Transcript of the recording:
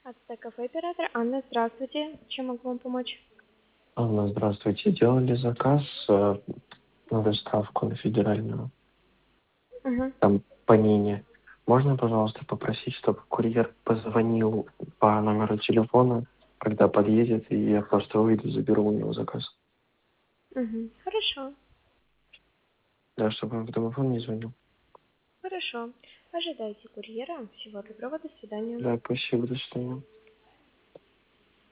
Ацтек-кафе оператор Анна, здравствуйте. Чем могу вам помочь? Анна, здравствуйте. Делали заказ на доставку на федеральную, Мгм. там по Нине. Можно, пожалуйста, попросить, чтобы курьер позвонил по номеру телефона, когда подъедет, и я просто выйду, заберу у него заказ. Мгм. Хорошо, Да, чтобы он в домофон не звонил. хорошо. Ожидайте курьера. Всего доброго, до свидания. Да, спасибо, до свидания.